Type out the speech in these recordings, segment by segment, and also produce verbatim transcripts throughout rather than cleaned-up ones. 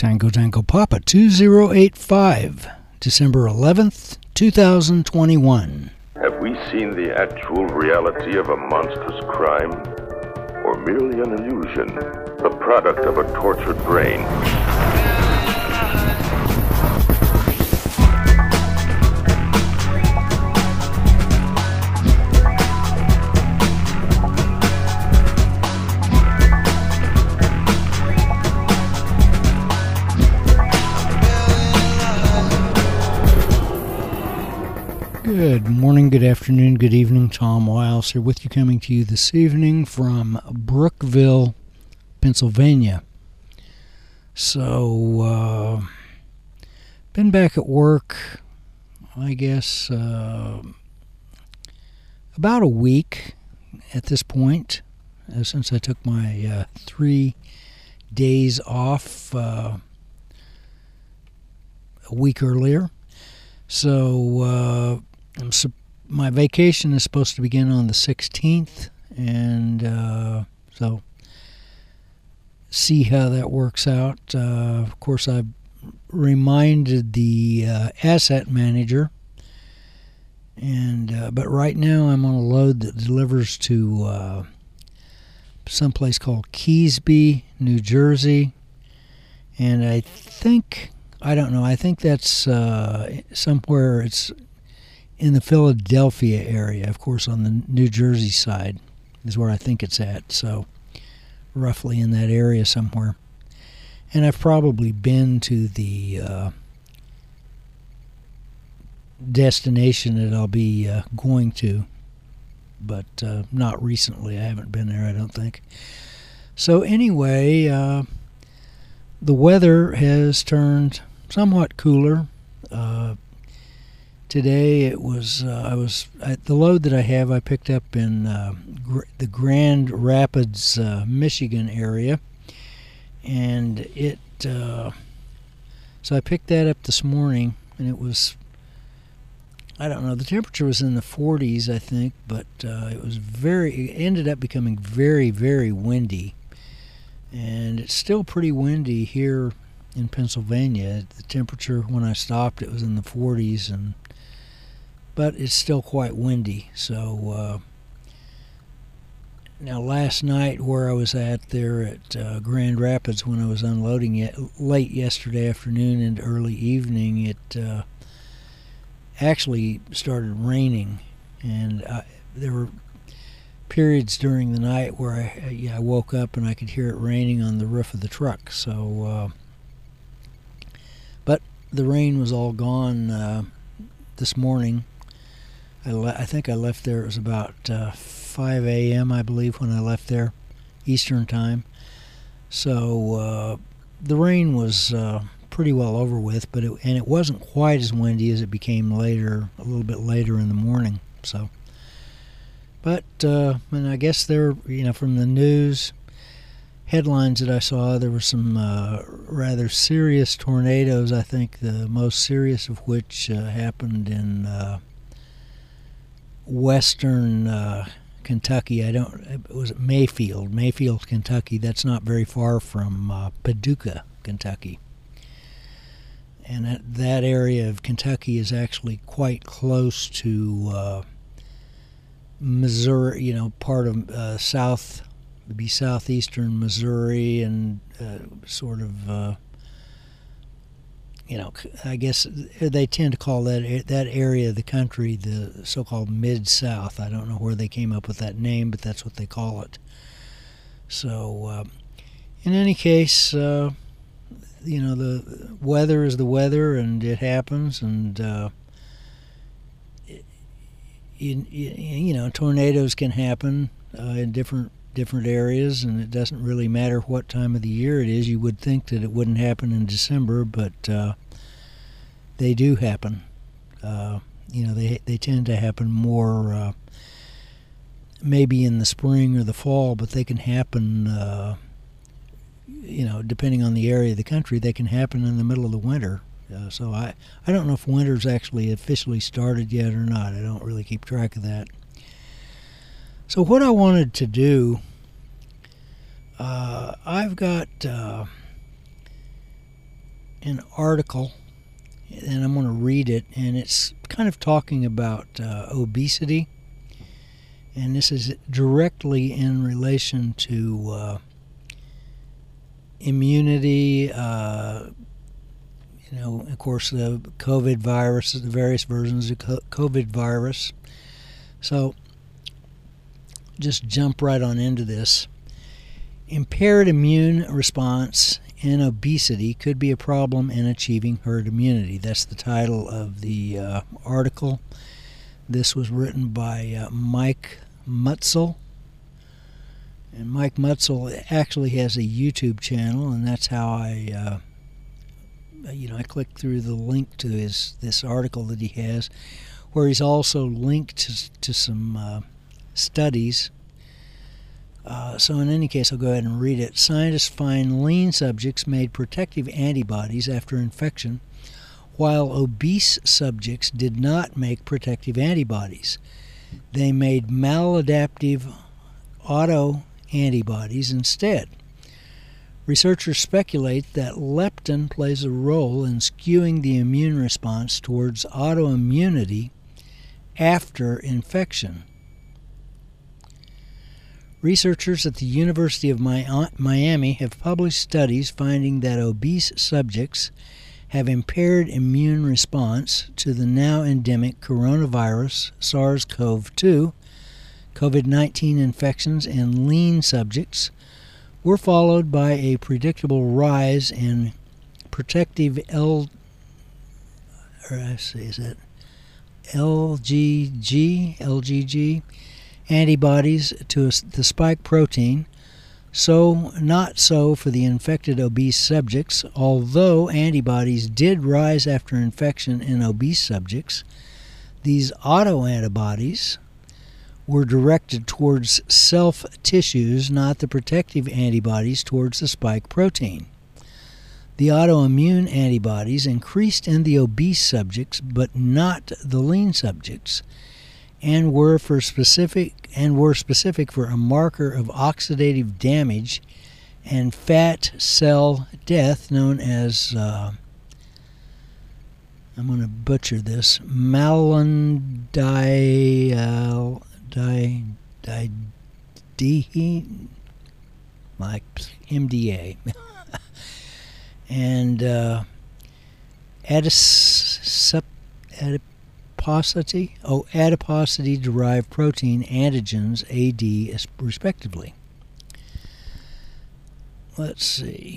Tango Tango Papa two zero eight five, December eleventh, two thousand twenty-one. Have we seen the actual reality of a monstrous crime? Or merely an illusion, the product of a tortured brain? Good morning, good afternoon, good evening. Tom Wiles here with you, coming to you this evening from Brookville, Pennsylvania. So, uh, been back at work, I guess, uh, about a week at this point, uh, since I took my uh, three days off uh, a week earlier. So, uh, I'm su- my vacation is supposed to begin on the sixteenth, and uh, so see how that works out. Uh, of course, I've reminded the uh, asset manager, and uh, but right now I'm on a load that delivers to uh, someplace called Keesby, New Jersey, and I think, I don't know, I think that's uh, somewhere, it's in the Philadelphia area, of course, on the New Jersey side is where I think it's at, so roughly in that area somewhere. And I've probably been to the uh, destination that I'll be uh, going to, but uh, not recently. I haven't been there, I don't think. So anyway, uh, the weather has turned somewhat cooler. Uh, Today it was, uh, I was, I, the load that I have I picked up in uh, gr- the Grand Rapids, uh, Michigan area, and it, uh, so I picked that up this morning, and it was, I don't know, the temperature was in the forties, I think, but uh, it was very, it ended up becoming very, very windy, and it's still pretty windy here in Pennsylvania. The temperature when I stopped, it was in the forties, and but it's still quite windy. So uh, now last night where I was at there at uh, Grand Rapids when I was unloading it late yesterday afternoon and early evening, it uh, actually started raining, and I, there were periods during the night where I, yeah, I woke up and I could hear it raining on the roof of the truck. So uh, but the rain was all gone uh, this morning. I, le- I think I left there, it was about uh, five a.m., I believe, when I left there, Eastern time. So uh, the rain was uh, pretty well over with, but it, and it wasn't quite as windy as it became later, a little bit later in the morning. So, but uh, and I guess there, you know, from the news headlines that I saw, there were some uh, rather serious tornadoes. I think the most serious of which uh, happened in Uh, western uh, Kentucky. I don't, was it Mayfield, Mayfield, Kentucky. That's not very far from uh, Paducah, Kentucky. And that, that area of Kentucky is actually quite close to uh, Missouri, you know, part of uh, south, would be southeastern Missouri, and uh, sort of uh, you know, I guess they tend to call that that area of the country the so-called Mid-South. I don't know where they came up with that name, but that's what they call it. So, uh, in any case, uh, you know, the weather is the weather, and it happens, and, uh, it, you, you know, tornadoes can happen uh, in different different areas, and it doesn't really matter what time of the year it is. You would think that it wouldn't happen in December, but uh, they do happen. Uh, you know, they they tend to happen more uh, maybe in the spring or the fall, but they can happen, uh, you know, depending on the area of the country, they can happen in the middle of the winter. Uh, so I, I don't know if winter's actually officially started yet or not. I don't really keep track of that. So what I wanted to do, uh, I've got uh, an article, and I'm going to read it, and it's kind of talking about uh, obesity, and this is directly in relation to uh, immunity, uh, you know, of course, the COVID virus, the various versions of COVID virus. So just jump right on into this. Impaired immune response in obesity could be a problem in achieving herd immunity. That's the title of the uh, article. This was written by uh, Mike Mutzel. And Mike Mutzel actually has a YouTube channel, and that's how I, uh, you know, I clicked through the link to his this article that he has, where he's also linked to, to some uh, studies. Uh, so in any case, I'll go ahead and read it. Scientists find lean subjects made protective antibodies after infection, while obese subjects did not make protective antibodies. They made maladaptive autoantibodies instead. Researchers speculate that leptin plays a role in skewing the immune response towards autoimmunity after infection. Researchers at the University of Miami have published studies finding that obese subjects have impaired immune response to the now endemic coronavirus SARS-C o V two. COVID nineteen infections in lean subjects were followed by a predictable rise in protective L, or I say, is it L G G, L G G antibodies to the spike protein. So not so for the infected obese subjects. Although antibodies did rise after infection in obese subjects, these autoantibodies were directed towards self tissues, not the protective antibodies towards the spike protein. The autoimmune antibodies increased in the obese subjects, but not the lean subjects, and were for specific and were specific for a marker of oxidative damage and fat cell death known as uh, I'm going to butcher this malondial di di d like M D A and uh, adis, adiposity oh adiposity derived protein antigens A D respectively. Let's see.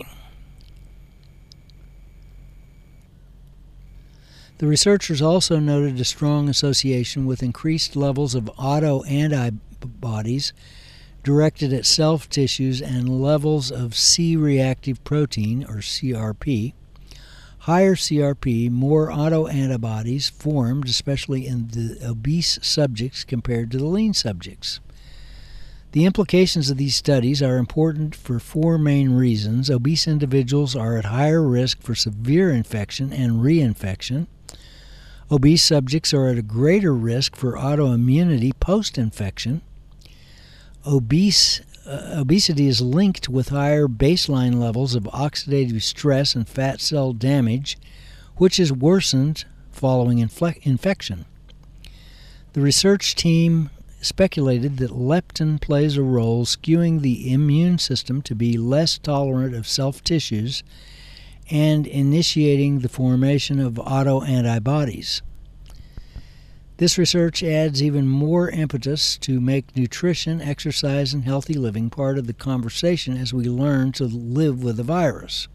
The researchers also noted a strong association with increased levels of autoantibodies directed at self tissues and levels of C-reactive protein, or C R P. Higher C R P, more autoantibodies formed, especially in the obese subjects compared to the lean subjects. The implications of these studies are important for four main reasons. Obese individuals are at higher risk for severe infection and reinfection. Obese subjects are at a greater risk for autoimmunity post-infection. Obese, uh, obesity is linked with higher baseline levels of oxidative stress and fat cell damage, which is worsened following infle- infection. The research team speculated that leptin plays a role skewing the immune system to be less tolerant of self-tissues and initiating the formation of autoantibodies. This research adds even more impetus to make nutrition, exercise, and healthy living part of the conversation as we learn to live with the virus.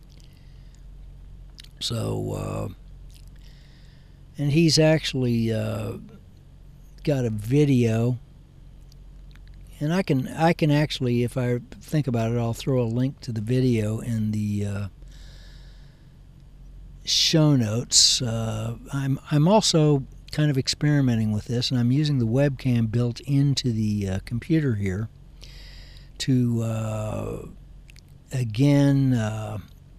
So, uh, and he's actually uh, got a video, and I can I can actually, if I think about it, I'll throw a link to the video in the uh, show notes. Uh, I'm I'm also kind of experimenting with this, and I'm using the webcam built into the uh, computer here to uh, again uh,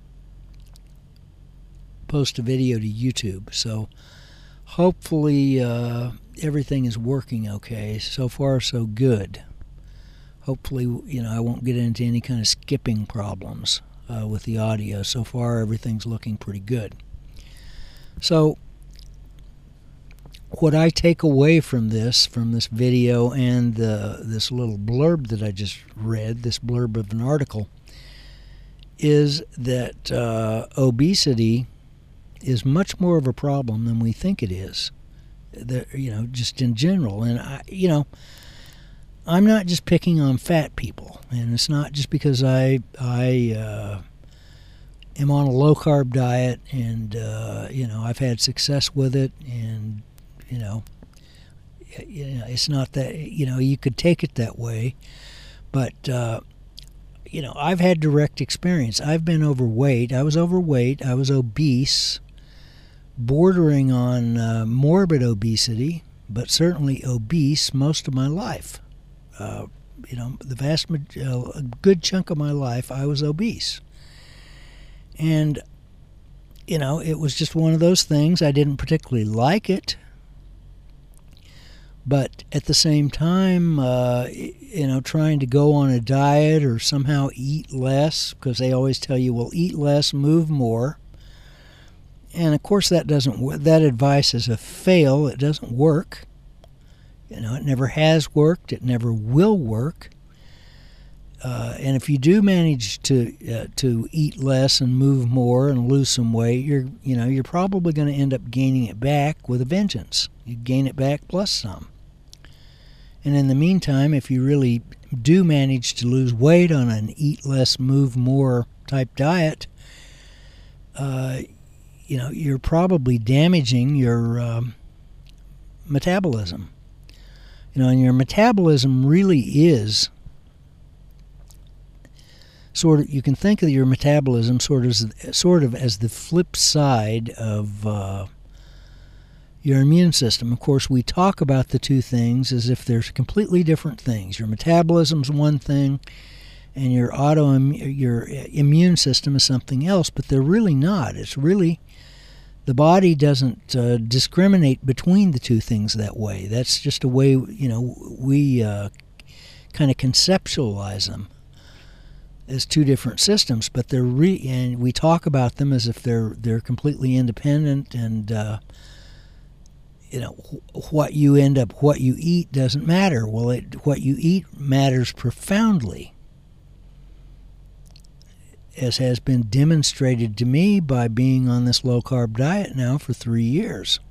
post a video to YouTube. So hopefully uh, everything is working okay. So far, so good. Hopefully, you know, I won't get into any kind of skipping problems. uh, with the audio. So far, everything's looking pretty good. So, what I take away from this, from this video and uh, this little blurb that I just read, this blurb of an article, is that uh, obesity is much more of a problem than we think it is. That, you know, just in general. And I, you know, I'm not just picking on fat people, and it's not just because I I uh, am on a low carb diet and uh, you know, I've had success with it, and you know, you know, it's not that, you know, you could take it that way, but uh, you know, I've had direct experience. I've been overweight. I was overweight. I was obese, bordering on uh, morbid obesity, but certainly obese most of my life. Uh, you know, the vast, uh, a good chunk of my life, I was obese. And, you know, it was just one of those things. I didn't particularly like it. But at the same time, uh, you know, trying to go on a diet or somehow eat less, because they always tell you, well, eat less, move more. And of course, that doesn't. That advice is a fail. It doesn't work. You know, it never has worked. It never will work. Uh, and if you do manage to uh, to eat less and move more and lose some weight, you're you know you're probably going to end up gaining it back with a vengeance. You gain it back plus some. And in the meantime, if you really do manage to lose weight on an eat less, move more type diet, uh, you know, you're probably damaging your um, metabolism. You know, and your metabolism really is sort of, you can think of your metabolism sort of, sort of as the flip side of uh, your immune system. Of course, we talk about the two things as if they're completely different things. Your metabolism's one thing, and your auto your immune system is something else, but they're really not. It's really, the body doesn't uh, discriminate between the two things that way. That's just a way, you know, we uh, kind of conceptualize them as two different systems, but they're re- and we talk about them as if they're they're completely independent, and uh, you know, what you end up, what you eat doesn't matter. Well, it, what you eat matters profoundly, as has been demonstrated to me by being on this low-carb diet now for three years.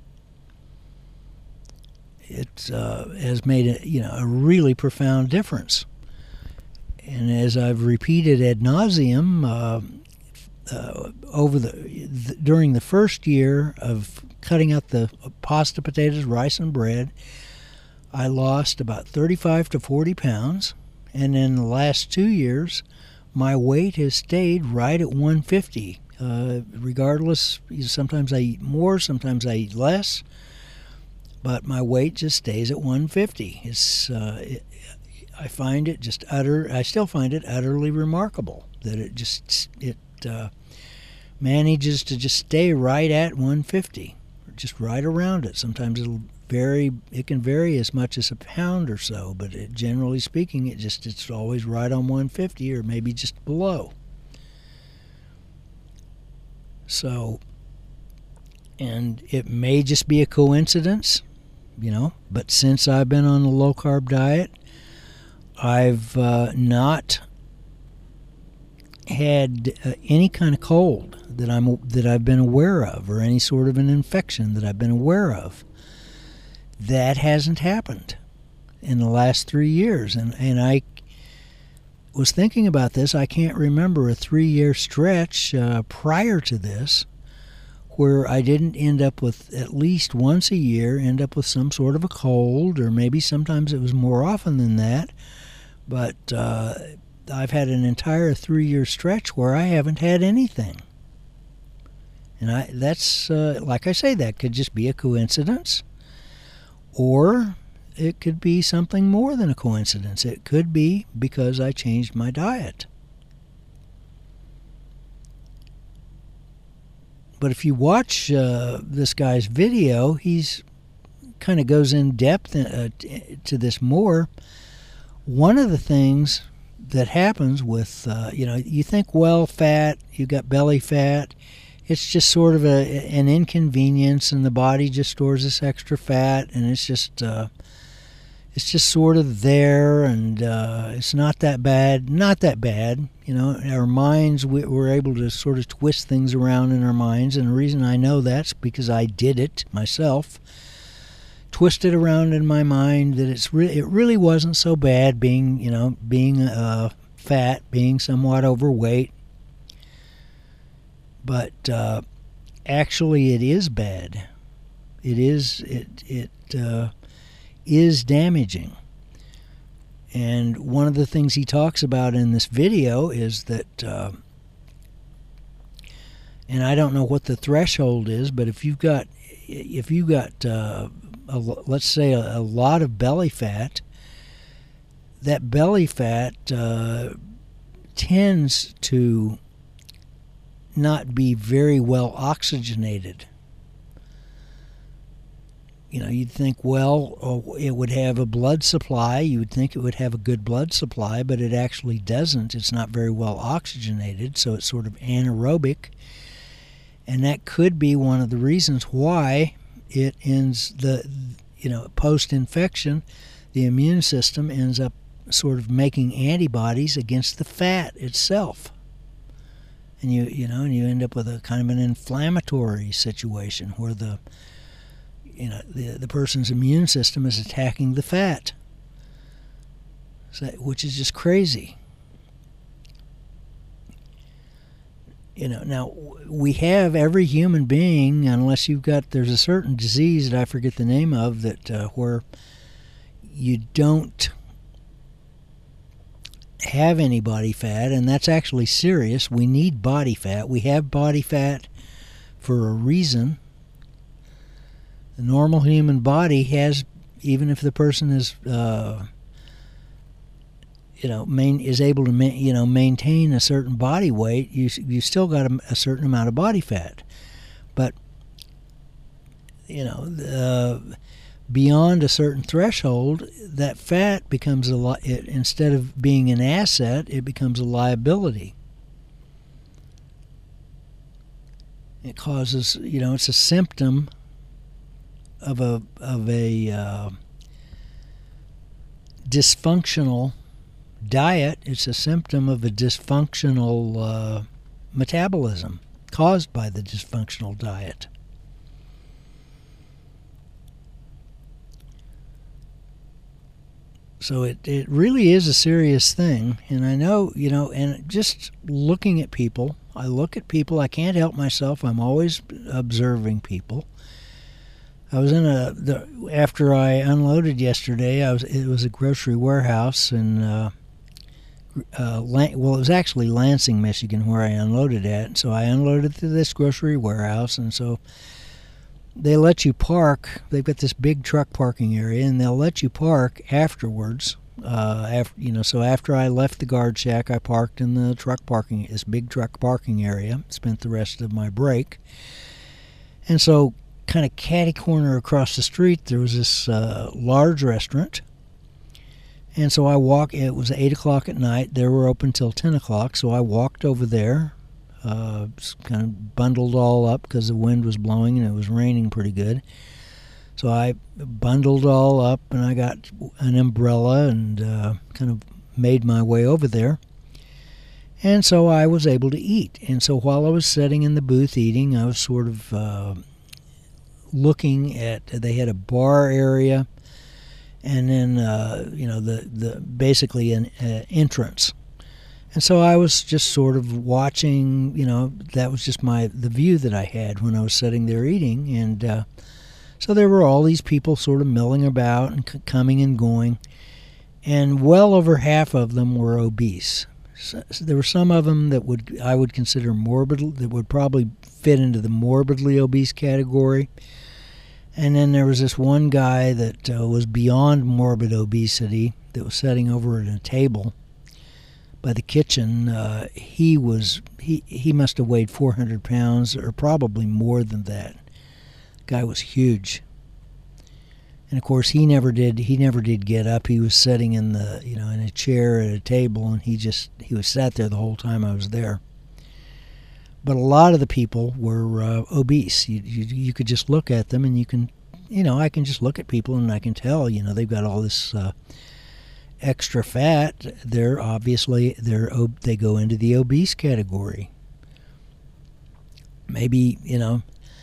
It uh, has made a, you know, a really profound difference. And as I've repeated ad nauseum, uh, uh, over the, the during the first year of cutting out the pasta, potatoes, rice, and bread, I lost about thirty-five to forty pounds. And in the last two years, my weight has stayed right at one fifty. Uh, regardless, sometimes I eat more, sometimes I eat less, but my weight just stays at one fifty. It's uh, it, I find it just utter. I still find it utterly remarkable that it just it uh, manages to just stay right at one fifty, or just right around it. Sometimes it'll vary. It can vary as much as a pound or so, but it, generally speaking, it just it's always right on one fifty, or maybe just below. So, and it may just be a coincidence, you know. But since I've been on the low carb diet, I've uh, not had uh, any kind of cold that I'm that I've been aware of, or any sort of an infection that I've been aware of. That hasn't happened in the last three years, and and I was thinking about this. I can't remember a three-year stretch uh, prior to this where I didn't end up with, at least once a year, end up with some sort of a cold, or maybe sometimes it was more often than that. But uh, I've had an entire three-year stretch where I haven't had anything. And I that's, uh, like I say, that could just be a coincidence. Or it could be something more than a coincidence. It could be because I changed my diet. But if you watch uh, this guy's video, he's kind of goes in depth uh, to this more. One of the things that happens with, uh, you know, you think, well, fat, you got belly fat. It's just sort of a, an inconvenience, and the body just stores this extra fat, and it's just, uh, it's just sort of there, and uh, it's not that bad. Not that bad, you know. Our minds, we, we're able to sort of twist things around in our minds, and the reason I know that's because I did it myself. Twisted around in my mind that it's re- it really wasn't so bad being, you know, being uh, fat, being somewhat overweight. But uh, actually, it is bad. It is it it uh, is damaging. And one of the things he talks about in this video is that, uh, and I don't know what the threshold is, but if you've got if you got uh, a, let's say a, a lot of belly fat, that belly fat uh, tends to not be very well oxygenated. You know, you'd think, well, oh, it would have a blood supply. You would think it would have a good blood supply, but it actually doesn't. It's not very well oxygenated, so it's sort of anaerobic. And that could be one of the reasons why it ends the, you know, post-infection, the immune system ends up sort of making antibodies against the fat itself. And you, you know, and you end up with a kind of an inflammatory situation where the, you know, the the person's immune system is attacking the fat, so, which is just crazy. You know, now we have every human being, unless you've got, there's a certain disease that I forget the name of, that uh, where you don't have any body fat, and that's actually serious. We need body fat. We have body fat for a reason. The normal human body has, even if the person is, uh, you know, main, is able to, ma- you know, maintain a certain body weight, you you still got a, a certain amount of body fat. But, you know, uh, beyond a certain threshold, that fat becomes a li- it, instead of being an asset, it becomes a liability. It causes, you know, it's a symptom of a of a uh, dysfunctional diet. It's a symptom of a dysfunctional uh, metabolism caused by the dysfunctional diet. So it, it really is a serious thing. And I know, you know, and just looking at people, I look at people, I can't help myself. I'm always observing people. I was in a, the, after I unloaded yesterday, I was, it was a grocery warehouse in, uh, uh, well, it was actually Lansing, Michigan, where I unloaded at. So I unloaded to this grocery warehouse, and so they let you park. They've got this big truck parking area, and they'll let you park afterwards. Uh, after, you know, so after I left the guard shack, I parked in the truck parking, this big truck parking area. Spent the rest of my break, and so kind of catty corner across the street, there was this uh, large restaurant. And so I walked. It was eight o'clock at night. They were open till ten o'clock. So I walked over there. Uh, kind of bundled all up because the wind was blowing and it was raining pretty good. So I bundled all up, and I got an umbrella and uh, kind of made my way over there. And so I was able to eat. And so while I was sitting in the booth eating, I was sort of uh, looking at, they had a bar area, and then uh, you know the the basically an uh, entrance. And so I was just sort of watching, you know, that was just my the view that I had when I was sitting there eating. And uh, so there were all these people sort of milling about and c- coming and going, and well over half of them were obese. So, so there were some of them that would I would consider morbid, that would probably fit into the morbidly obese category. And then there was this one guy that uh, was beyond morbid obesity that was sitting over at a table by the kitchen. Uh, he was he he must have weighed four hundred pounds, or probably more than that. The guy was huge. And of course, he never did. He never did get up. He was sitting in the, you know, in a chair at a table, and he just he was sat there the whole time I was there. But a lot of the people were uh, obese. You, you you could just look at them, and you can, you know, I can just look at people, and I can tell, you know, they've got all this uh, extra fat. They're obviously they're they go into the obese category. Maybe, you know.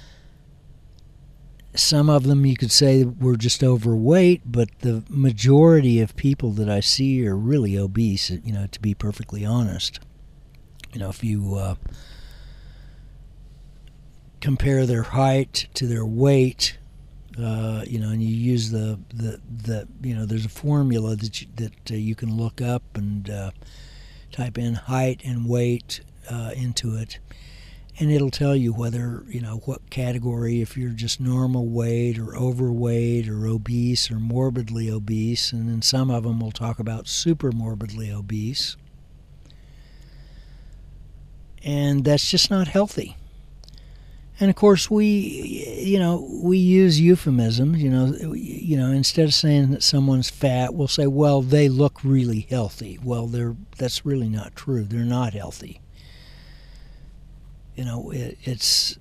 Some of them you could say were just overweight, but the majority of people that I see are really obese, you know, to be perfectly honest. You know, if you uh, compare their height to their weight, uh, you know, and you use the, the, the, you know, there's a formula that you, that uh, you can look up and uh, type in height and weight uh, into it. And it'll tell you whether, you know, what category, if you're just normal weight or overweight or obese or morbidly obese. And then some of them will talk about super morbidly obese. And that's just not healthy. And of course, we, you know, we use euphemisms. You know, you know, instead of saying that someone's fat, we'll say, well, they look really healthy. Well, they're that's really not true. They're not healthy. You know, it, it's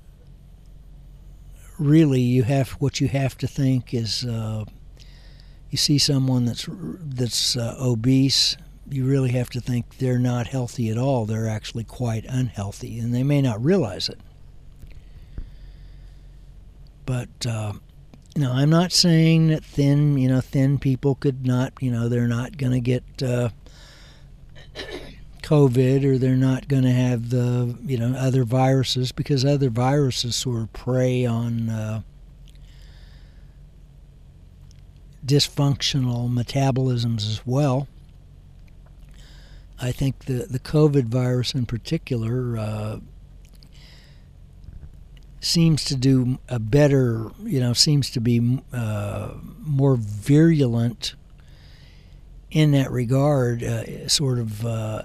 really you have what you have to think is uh, you see someone that's that's uh, obese, you really have to think they're not healthy at all. They're actually quite unhealthy, and they may not realize it. But uh, you know, I'm not saying that thin, you know, thin people could not, you know, they're not going to get Uh, COVID, or they're not going to have the, you know, other viruses, because other viruses sort of prey on uh, dysfunctional metabolisms as well. I think the, the COVID virus in particular uh, seems to do a better, you know, seems to be uh, more virulent in that regard, uh, sort of uh,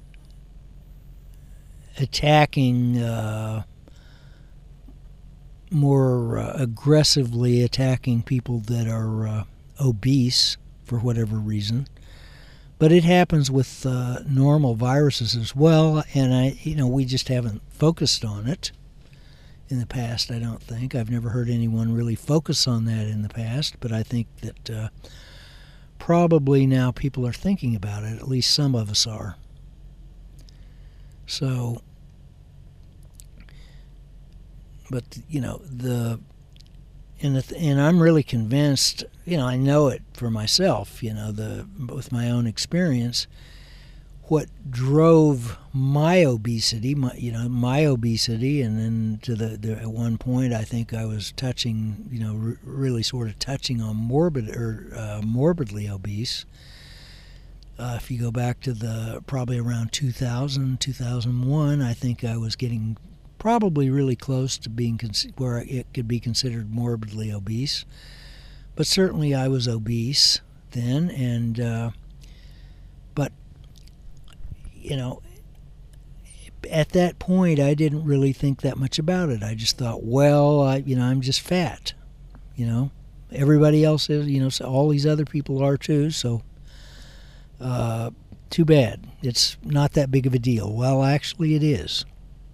attacking, uh, more uh, aggressively attacking people that are uh, obese for whatever reason. But it happens with uh, normal viruses as well, and I, you know, we just haven't focused on it in the past. I don't think I've never heard anyone really focus on that in the past, but I think that uh, probably now people are thinking about it. At least some of us are. So, but you know, the and the, and I'm really convinced. You know, I know it for myself. You know, the with my own experience, what drove my obesity, my you know my obesity, and then to the, the at one point I think I was touching, you know, r- really sort of touching on morbid or uh, morbidly obese. Uh, if you go back to the probably around two thousand, two thousand one, I think I was getting probably really close to being cons- where it could be considered morbidly obese. But certainly I was obese then, and uh, but you know, at that point I didn't really think that much about it. I just thought, well, I, you know, I'm just fat. You know, everybody else is. You know, so all these other people are too. So. Uh, too bad. It's not that big of a deal. Well, actually it is.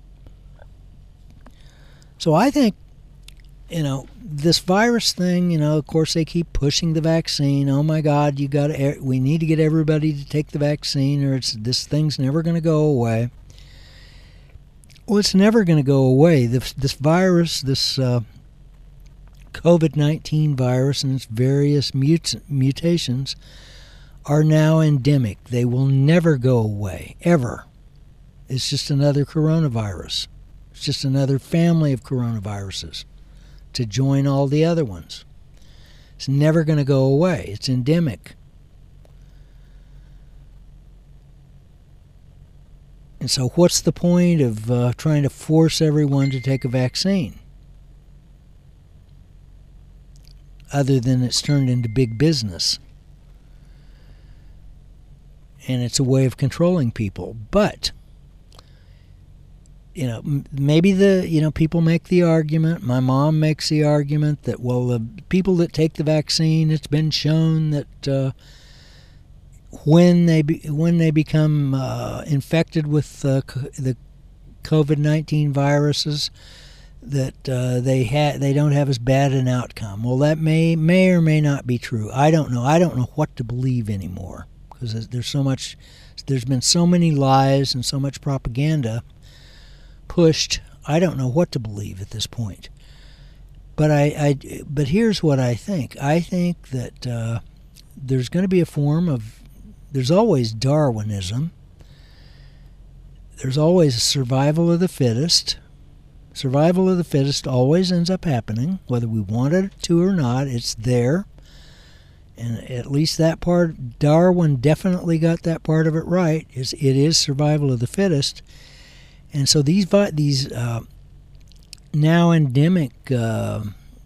So I think, you know, this virus thing, you know, of course they keep pushing the vaccine. Oh my God, you got to, we need to get everybody to take the vaccine, or it's this thing's never going to go away. Well, it's never going to go away. This, this virus, this uh, COVID nineteen virus and its various mut- mutations are now endemic. They will never go away, ever. It's just another coronavirus. It's just another family of coronaviruses to join all the other ones. It's never going to go away. It's endemic. And so what's the point of uh, trying to force everyone to take a vaccine? Other than it's turned into big business. And it's a way of controlling people. But you know, m- maybe the, you know, people make the argument, my mom makes the argument that, well, the people that take the vaccine, it's been shown that uh, when they be, when they become uh, infected with uh, co- the COVID nineteen viruses, that uh, they ha- they don't have as bad an outcome. Well, that may may or may not be true. I don't know. I don't know what to believe anymore, because there's so much, there's been so many lies and so much propaganda pushed. I don't know what to believe at this point. But I, I but here's what I think. I think that uh, there's going to be a form of, there's always Darwinism. There's always a survival of the fittest. Survival of the fittest always ends up happening, whether we want it to or not. It's there. And at least that part, Darwin definitely got that part of it right. Is it is survival of the fittest. And so these these uh, now endemic uh,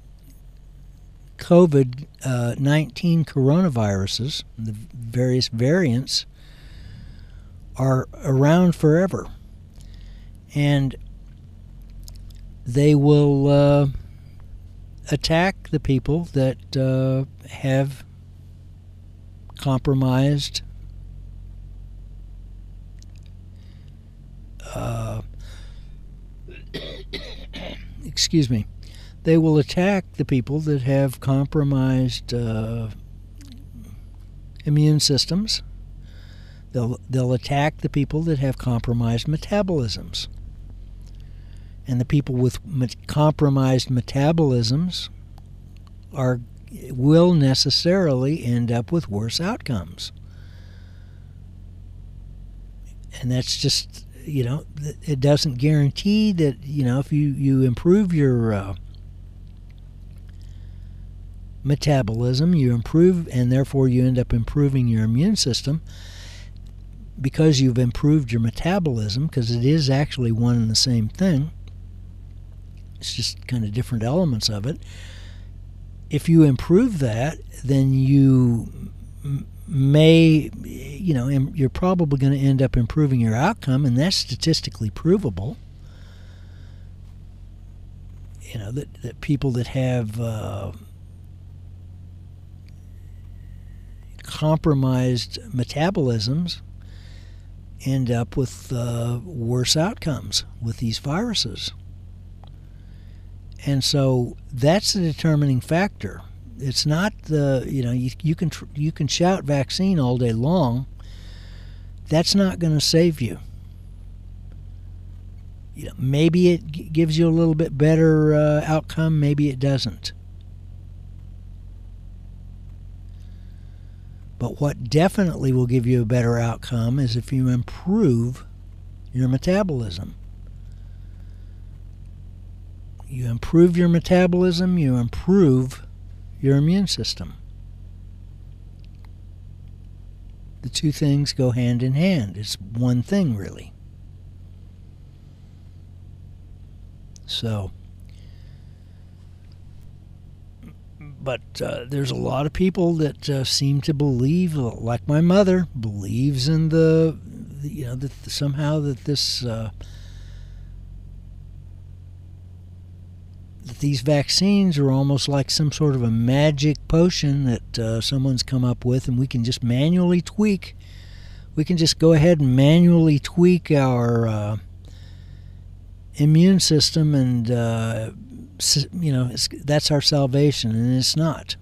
COVID nineteen coronaviruses, the various variants, are around forever. And they will uh, attack the people that uh, have compromised uh, excuse me they will attack the people that have compromised uh, immune systems. They'll they'll attack the people that have compromised metabolisms. And the people with met- compromised metabolisms are will necessarily end up with worse outcomes. And that's just, you know, it doesn't guarantee that, you know, if you, you improve your uh, metabolism, you improve, and therefore you end up improving your immune system, because you've improved your metabolism, because it is actually one and the same thing. It's just kind of different elements of it. If you improve that, then you may, you know, you're probably going to end up improving your outcome, and that's statistically provable. You know, that, that people that have uh, compromised metabolisms end up with uh, worse outcomes with these viruses. And so that's the determining factor. It's not the, you know, you, you can tr- you can shout vaccine all day long. That's not going to save you. You know, maybe it g- gives you a little bit better uh, outcome, maybe it doesn't. But what definitely will give you a better outcome is if you improve your metabolism. You improve your metabolism, you improve your immune system. The two things go hand in hand. It's one thing, really. So, but uh, there's a lot of people that uh, seem to believe, like my mother, believes in the, the you know, that somehow that this, uh, that these vaccines are almost like some sort of a magic potion that uh, someone's come up with, and we can just manually tweak. We can just go ahead and manually tweak our uh, immune system, and uh, you know, it's, that's our salvation, and it's not.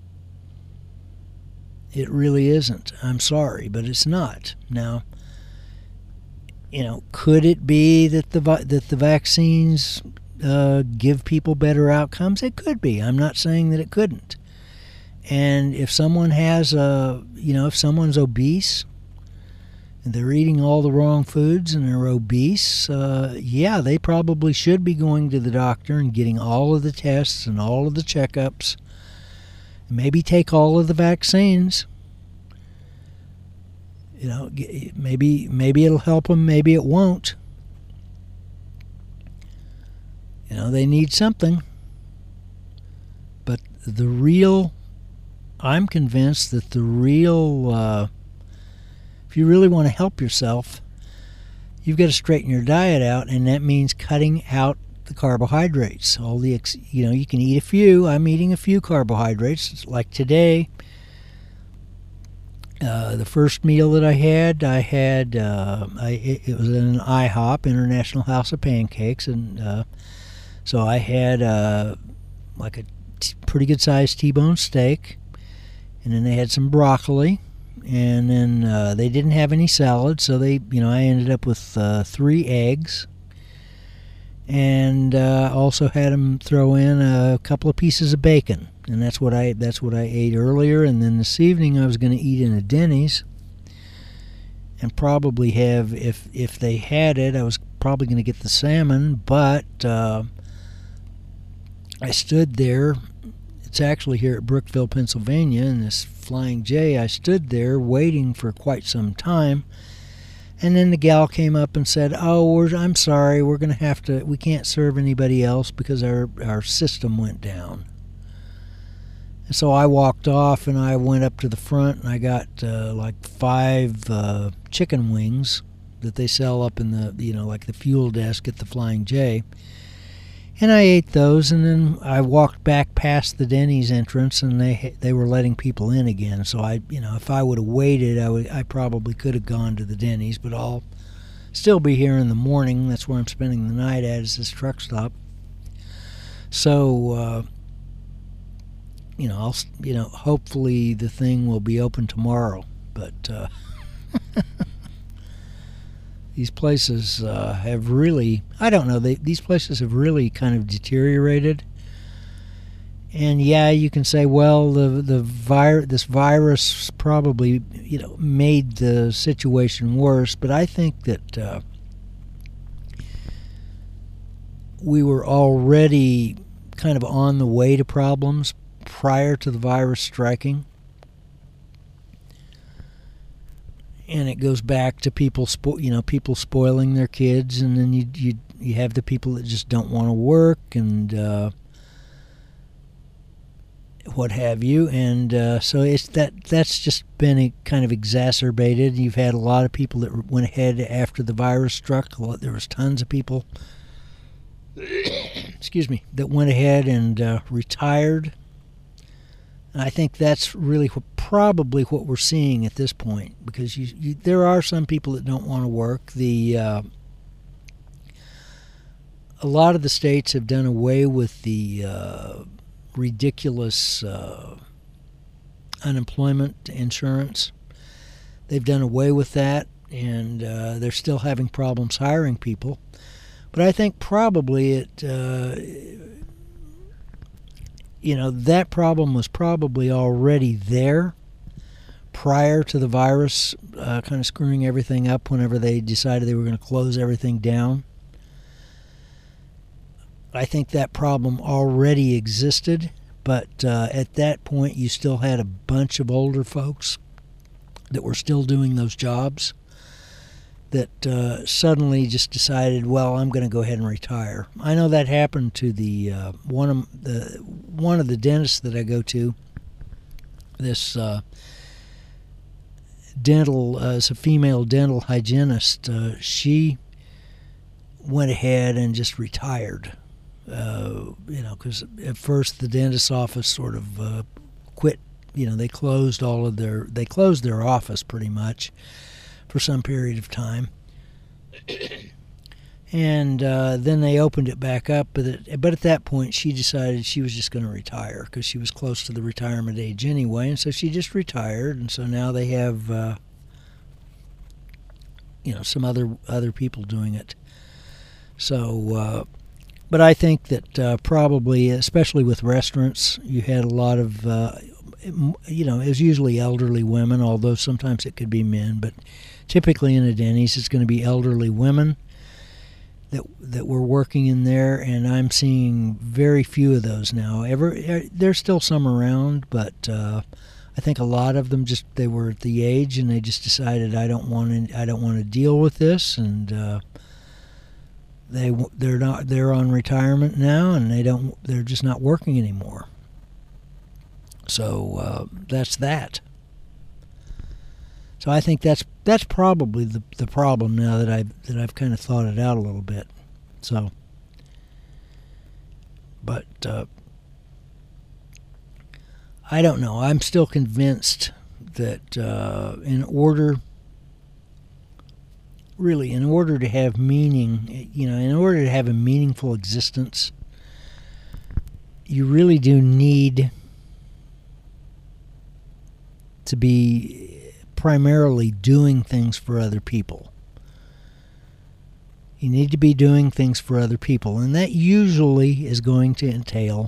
It really isn't. I'm sorry, but it's not. Now, you know, could it be that the that the vaccines Uh, give people better outcomes? It could be. I'm not saying that it couldn't. And if someone has a, you know, if someone's obese and they're eating all the wrong foods and they're obese, uh, yeah, they probably should be going to the doctor and getting all of the tests and all of the checkups. Maybe take all of the vaccines. You know, maybe maybe it'll help them, maybe it won't. You know, they need something. But the real, I'm convinced that the real, uh, if you really want to help yourself, you've got to straighten your diet out, and that means cutting out the carbohydrates. All the ex- you know, you can eat a few. I'm eating a few carbohydrates. Like today, uh, the first meal that I had, I had uh, I, it, it was in an IHOP, International House of Pancakes, and uh, so I had uh, like a t- pretty good sized T-bone steak, and then they had some broccoli. And then uh, they didn't have any salad, so they, you know, I ended up with uh, three eggs, and uh, also had them throw in a couple of pieces of bacon, and that's what I that's what I ate earlier. And then this evening I was going to eat in a Denny's, and probably have, if if they had it, I was probably going to get the salmon, but uh, I stood there. It's actually here at Brookville, Pennsylvania, in this Flying J. I stood there waiting for quite some time, and then the gal came up and said, "Oh, we're, I'm sorry, we're going to have to, we can't serve anybody else because our, our system went down." And so I walked off, and I went up to the front, and I got uh, like five uh, chicken wings that they sell up in the, you know, like the fuel desk at the Flying J. And I ate those, and then I walked back past the Denny's entrance, and they they were letting people in again. So I, you know, if I would have waited, I would I probably could have gone to the Denny's, but I'll still be here in the morning. That's where I'm spending the night at, is this truck stop. So, uh, you know, I'll you know, hopefully the thing will be open tomorrow. But uh, these places uh, have really, I don't know, they, these places have really kind of deteriorated. And yeah, you can say, well, the the vir- this virus probably, you know, made the situation worse. But I think that uh, we were already kind of on the way to problems prior to the virus striking. And it goes back to people, spo- you know, people spoiling their kids, and then you you you have the people that just don't want to work, and uh, what have you, and uh, so it's that that's just been a kind of exacerbated. You've had a lot of people that went ahead after the virus struck. There was tons of people, excuse me, that went ahead and uh, retired. I think that's really what, probably what we're seeing at this point, because you, you, there are some people that don't want to work. The uh, a lot of the states have done away with the uh, ridiculous uh, unemployment insurance. They've done away with that, and uh, they're still having problems hiring people. But I think probably it. Uh, You know, that problem was probably already there prior to the virus uh, kind of screwing everything up whenever they decided they were going to close everything down. I think that problem already existed, but uh, at that point you still had a bunch of older folks that were still doing those jobs that uh, suddenly just decided, well, I'm going to go ahead and retire. I know that happened to the uh, one of the one of the dentists that I go to. This uh, dental, uh, is a female dental hygienist. Uh, she went ahead and just retired. Uh, you know, because at first the dentist's office sort of uh, quit. You know, they closed all of their they closed their office pretty much for some period of time, and uh, then they opened it back up. But it, but at that point, she decided she was just going to retire because she was close to the retirement age anyway, and so she just retired. And so now they have, uh, you know, some other other people doing it. So, uh, but I think that uh, probably, especially with restaurants, you had a lot of. Uh, You know, it was usually elderly women, although sometimes it could be men. But typically in a Denny's, it's going to be elderly women that that were working in there, and I'm seeing very few of those now. Ever, there's still some around, but uh, I think a lot of them just they were at the age and they just decided I don't want to I don't want to deal with this, and uh, they they're not they're on retirement now, and they don't they're just not working anymore. So uh, that's that. So I think that's that's probably the the problem now that I've that I've kind of thought it out a little bit. So, but uh, I don't know. I'm still convinced that uh, in order, really, in order to have meaning, you know, in order to have a meaningful existence, you really do need to be primarily doing things for other people. You need to be doing things for other people, and that usually is going to entail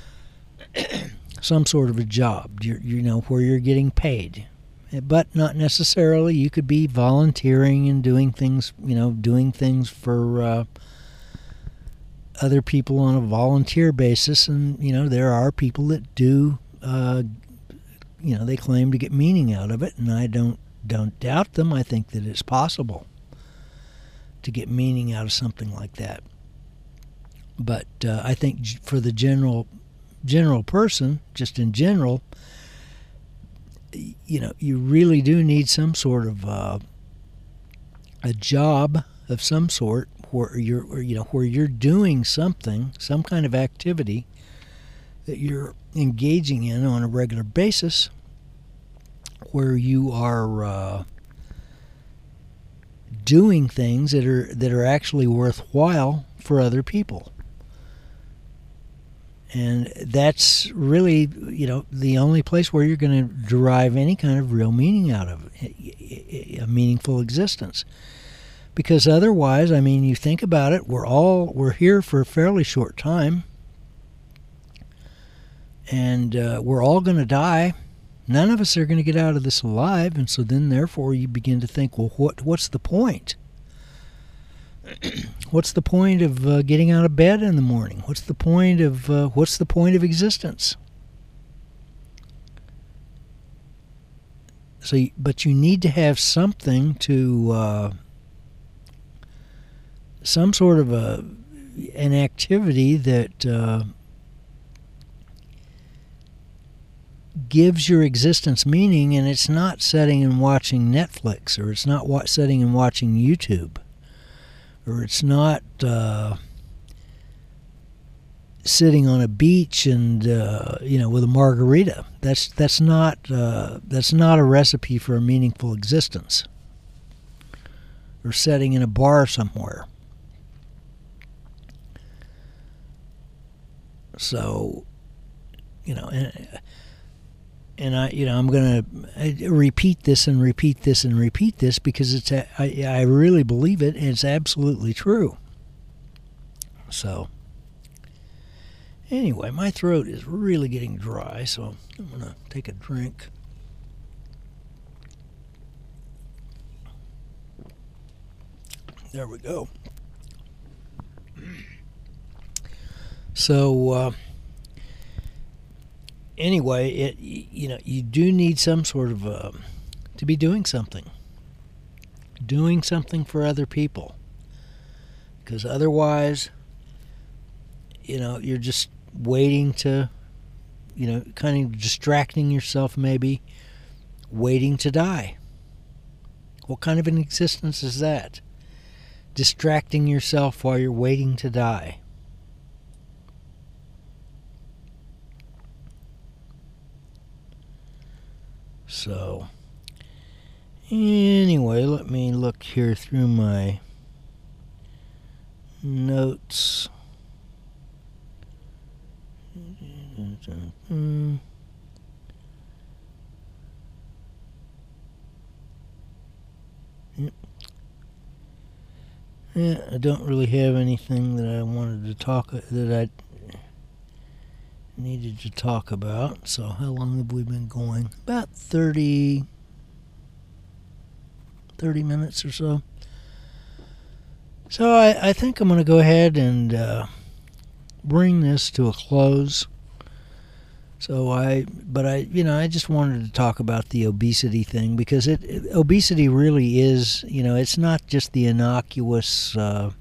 some sort of a job, you, you know, where you're getting paid. But not necessarily. You could be volunteering and doing things, you know, doing things for uh, other people on a volunteer basis. And, you know, there are people that do, uh, you know, they claim to get meaning out of it, and I don't don't doubt them. I think that it's possible to get meaning out of something like that. But uh, I think for the general general person, just in general, you know, you really do need some sort of uh, a job of some sort where you're, or, you know, where you're doing something, some kind of activity that you're engaging in on a regular basis, where you are uh, doing things that are that are actually worthwhile for other people. And that's really, you know, the only place where you're going to derive any kind of real meaning out of it, a meaningful existence. Because otherwise, I mean, you think about it, we're all, we're here for a fairly short time. And uh, we're all going to die. None of us are going to get out of this alive. And so then, therefore, you begin to think, well, what what's the point? What's the point of uh, getting out of bed in the morning? What's the point of uh, what's the point of existence? So, but you need to have something to, uh, some sort of a an activity that uh, gives your existence meaning, and it's not sitting and watching Netflix, or it's not wa- sitting and watching YouTube. Or it's not uh, sitting on a beach and uh, you know, with a margarita. That's that's not uh, that's not a recipe for a meaningful existence. Or sitting in a bar somewhere. So, you know, and, and I, you know, I'm going to repeat this and repeat this and repeat this because it's, a, I, I really believe it, and it's absolutely true. So, anyway, my throat is really getting dry, so I'm going to take a drink. There we go. So, uh, anyway, it, you know, you do need some sort of uh, to be doing something, doing something for other people, because otherwise, you know, you're just waiting to, you know, kind of distracting yourself, maybe waiting to die. What kind of an existence is that? Distracting yourself while you're waiting to die. So, anyway, let me look here through my notes. Yeah, I don't really have anything that I wanted to talk, that I needed to talk about. So how long have we been going? About thirty, thirty minutes or so. So I, I think I'm going to go ahead and uh, bring this to a close. So I, but I, you know, I just wanted to talk about the obesity thing, because it, it obesity really is, you know, it's not just the innocuous uh,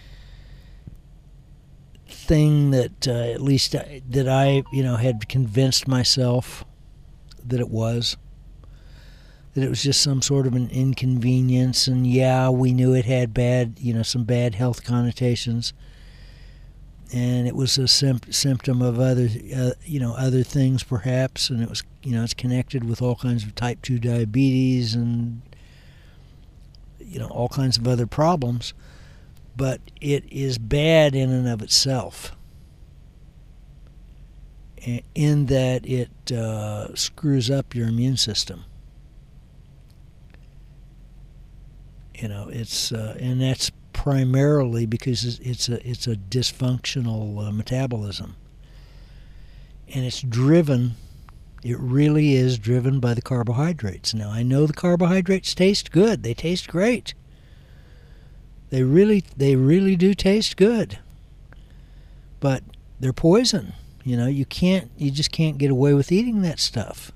thing that uh, at least I, that I, you know, had convinced myself that it was. that it was just some sort of an inconvenience, and yeah, we knew it had bad, you know, some bad health connotations, and it was a sim- symptom of other, uh, you know, other things perhaps, and it was, you know, it's connected with all kinds of type two diabetes and, you know, all kinds of other problems, but it is bad in and of itself, in that it uh, screws up your immune system. You know, it's uh, and that's primarily because it's a it's a dysfunctional uh, metabolism, and it's driven. It really is driven by the carbohydrates. Now, I know the carbohydrates taste good. They taste great. They really they really do taste good. But they're poison. You know, you can't you just can't get away with eating that stuff.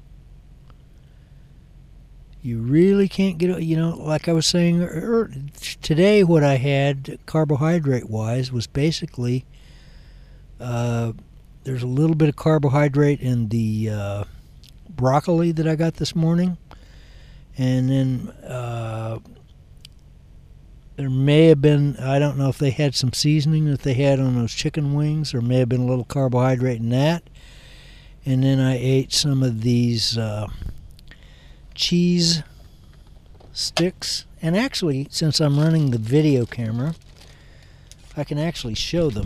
You really can't get, you know, like I was saying er, today, what I had carbohydrate-wise was basically uh, there's a little bit of carbohydrate in the uh, broccoli that I got this morning, and then uh, there may have been, I don't know if they had some seasoning that they had on those chicken wings. There may have been a little carbohydrate in that, and then I ate some of these Uh, cheese sticks, and actually, since I'm running the video camera, I can actually show them.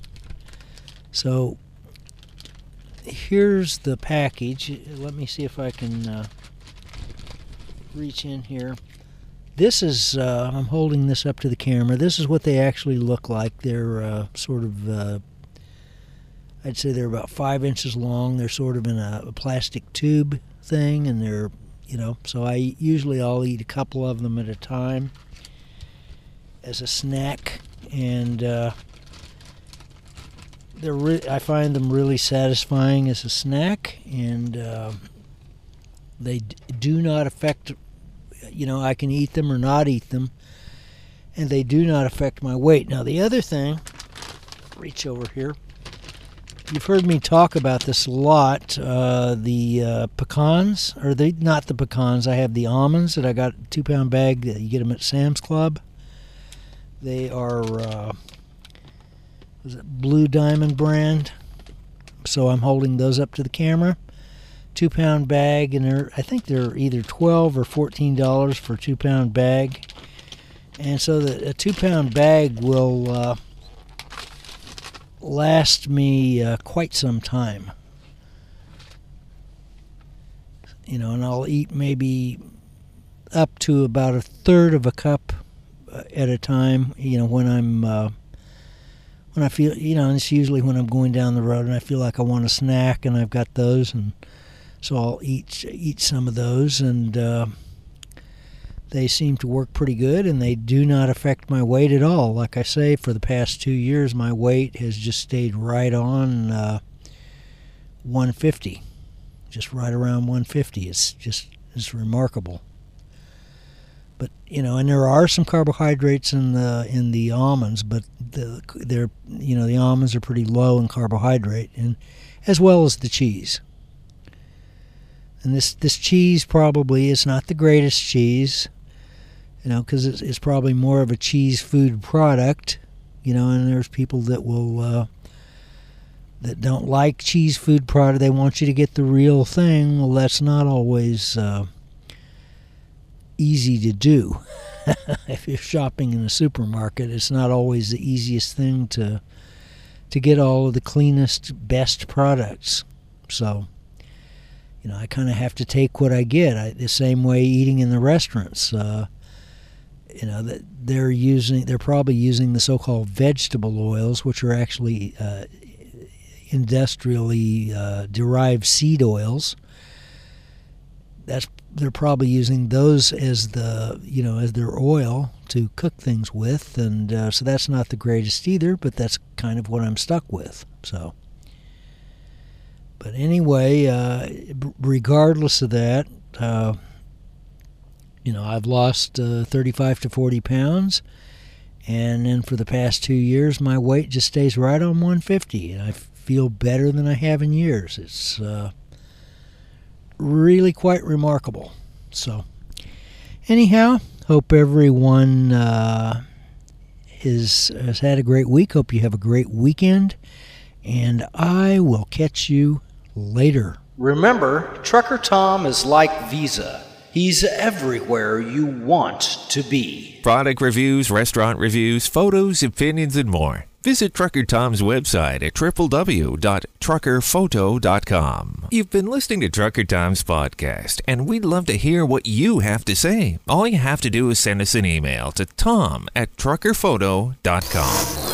So here's the package. Let me see if I can uh, reach in here. This is, uh, I'm holding this up to the camera. This is what they actually look like. They're uh, sort of, uh, I'd say they're about five inches long. They're sort of in a, a plastic tube thing, and they're, you know, so I usually I'll eat a couple of them at a time as a snack, and uh, they're re- I find them really satisfying as a snack, and uh, they d- do not affect, you know, I can eat them or not eat them, and they do not affect my weight. Now, the other thing, reach over here. You've heard me talk about this a lot. Uh, the uh, pecans, or the not the pecans. I have the almonds that I got a two-pound bag. That you get them at Sam's Club. They are uh, is it Blue Diamond brand. So I'm holding those up to the camera. Two-pound bag, and they're I think they're either twelve or fourteen dollars for a two-pound bag. And so the, a two-pound bag will Uh, last me uh, quite some time, you know, and I'll eat maybe up to about a third of a cup uh, at a time, you know, when I'm uh, when I feel, you know, and it's usually when I'm going down the road and I feel like I want a snack, and I've got those, and so I'll eat eat some of those, and uh, they seem to work pretty good, and they do not affect my weight at all. Like I say, for the past two years, my weight has just stayed right on uh, one fifty, just right around one fifty. It's just it's remarkable. But you know, and there are some carbohydrates in the in the almonds, but the they're you know the almonds are pretty low in carbohydrate, and as well as the cheese. And this this cheese probably is not the greatest cheese. You know, because it's, it's probably more of a cheese food product, you know, and there's people that will, uh, that don't like cheese food product. They want you to get the real thing. Well, that's not always uh, easy to do. If you're shopping in a supermarket, it's not always the easiest thing to to get all of the cleanest, best products. So, you know, I kind of have to take what I get. I, the same way eating in the restaurants. Uh, You know, that they're using, they're probably using the so-called vegetable oils, which are actually uh, industrially uh, derived seed oils. That's they're probably using those as the, you know, as their oil to cook things with, and uh, so that's not the greatest either. But that's kind of what I'm stuck with. So, but anyway, uh, regardless of that. Uh, You know, I've lost uh, thirty-five to forty pounds, and then for the past two years, my weight just stays right on one fifty, and I feel better than I have in years. It's uh, really quite remarkable. So Anyhow, hope everyone uh, is, has had a great week. Hope you have a great weekend. And I will catch you later. Remember, Trucker Tom is like Visa. He's everywhere you want to be. Product reviews, restaurant reviews, photos, opinions, and more. Visit Trucker Tom's website at w w w dot trucker photo dot com. You've been listening to Trucker Tom's podcast, and we'd love to hear what you have to say. All you have to do is send us an email to tom at trucker photo dot com.